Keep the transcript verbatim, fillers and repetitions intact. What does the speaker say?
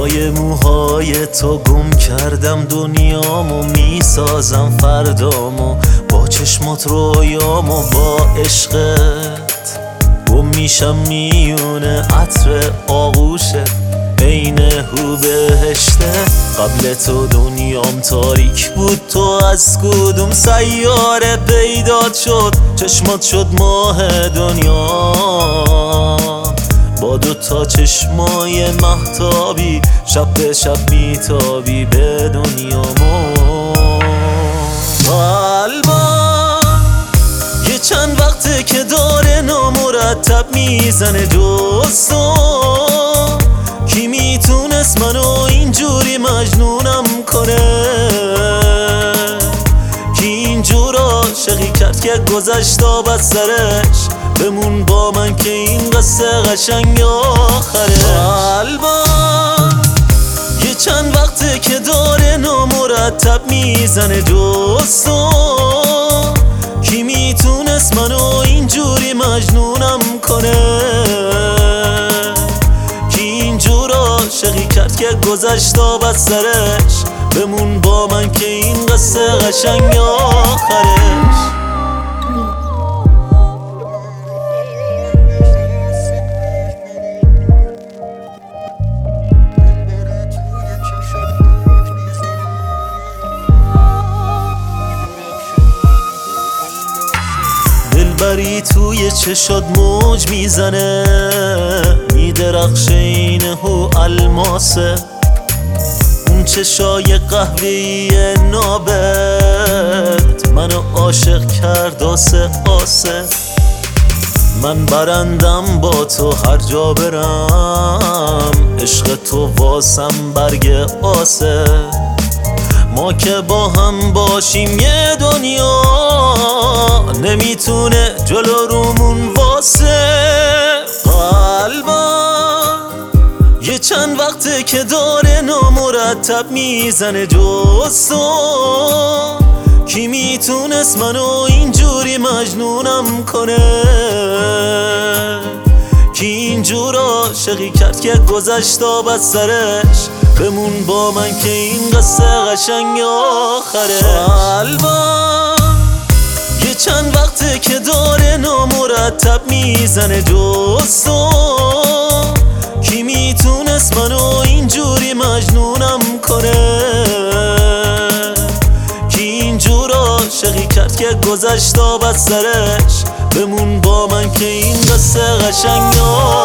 پای موهای تو گم کردم دنیامو، میسازم فردامو با چشمات رویامو، با عشقت گم میشم میونه عطر آغوشه عین هو بهشته. قبل تو دنیام تاریک بود، تو از کدوم سیاره پیدات شد؟ چشمات شد ماه دنیا با دو تا چشمای مهتابی، شب به شب میتابی به دنیامو. قلبم یه چند وقته که داره نامرتب میزنه جز تو، کی میتونست منو اینجوری مجنونم کنه؟ کی اینجور عاشقی کرد که گذشت آب از سرش؟ بمون با من که این قصه قشنگ آخره. قلبم یه چند وقته که داره نامرتب میزنه جز تو، کی میتونست منو اینجوری مجنونم کنه؟ کی اینجور عاشقی کرد که گذشت آب از سرش؟ بمون با من که این قصه قشنگ آخرش. دلبری توی چشات موج میزنه، میدرخشه این هو الماسه، اون چشای قهوه‌ای نابت منو عاشق کرد آسه آسه. من برندم با تو هر جا برم، عشق تو واسم برگ آسه. ما که با هم باشیم یه دنیا نمیتونه جلو رومون واسه. قلبم یه چند وقته که داره نامرتب میزنه جز تو، کی میتونست منو اینجوری مجنونم کنه؟ کی اینجور عاشقی کرد که گذشت آب از سرش؟ بمون با من که این قصه قشنگ آخره. قلبم یه چند وقته که داره نامرتب میزنه جز تو، کی میتونست منو اینجوری مجنونم کنه؟ کی اینجور عاشقی کرد که گذشت آب از سرش؟ بمون با من که این قصه قشنگ آخره.